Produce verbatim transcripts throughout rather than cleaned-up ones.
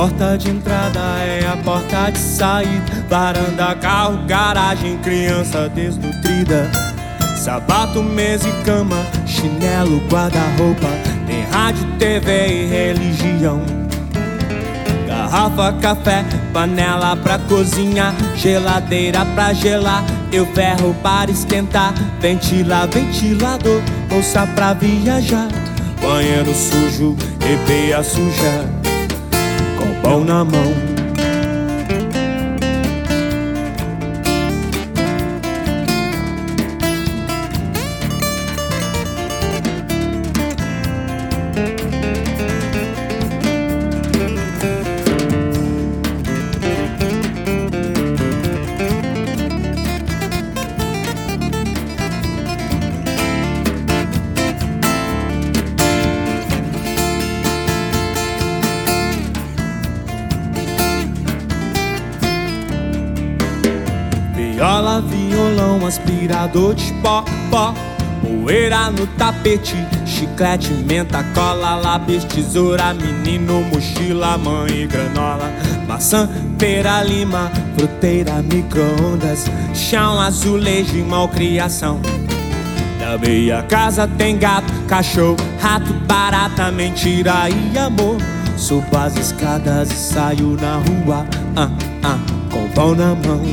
porta de entrada é a porta de saída. Varanda, carro, garagem, criança desnutrida. Sapato, mesa e cama, chinelo, guarda-roupa. Tem rádio, T V e religião. Garrafa, café, panela pra cozinhar, geladeira pra gelar, eu ferro para esquentar, ventila, ventilador, bolsa pra viajar, banheiro sujo e peia suja, com pão na mão. Viola, violão, aspirador de pó, pó, poeira no tapete, chiclete, menta, cola, lápis, tesoura, menino, mochila, mãe e granola, maçã, pera, lima, fruteira, micro-ondas, chão, azulejo e malcriação. Na meia casa tem gato, cachorro, rato, barata, mentira e amor. Subo as escadas e saio na rua, ah, ah, com pão na mão.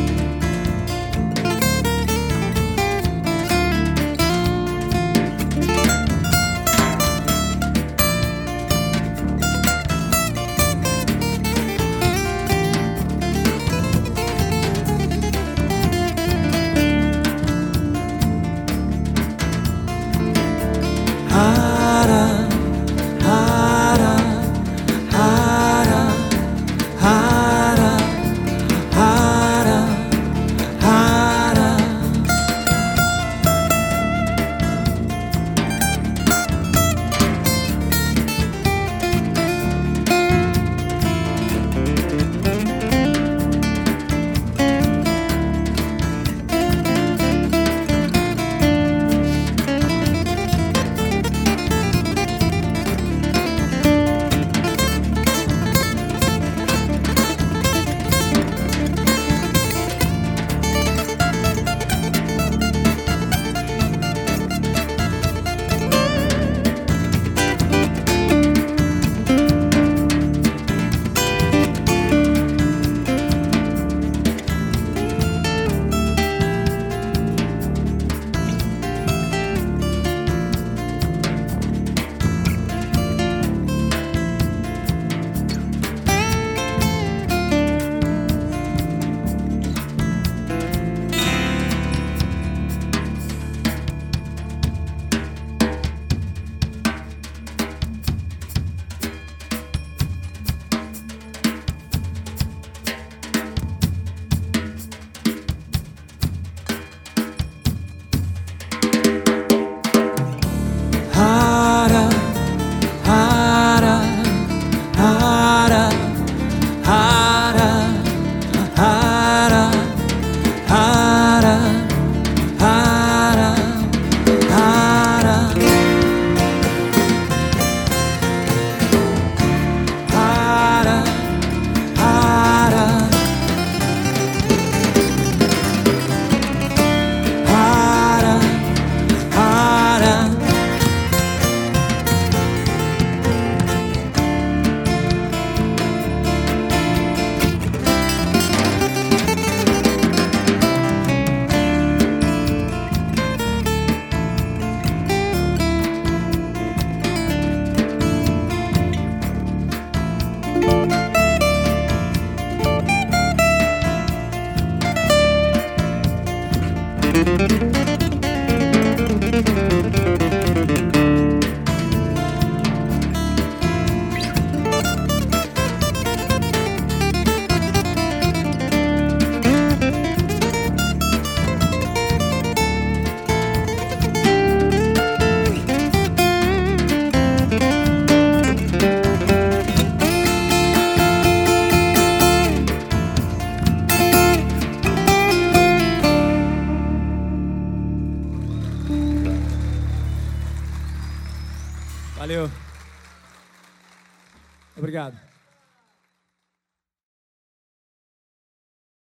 Valeu. Obrigado.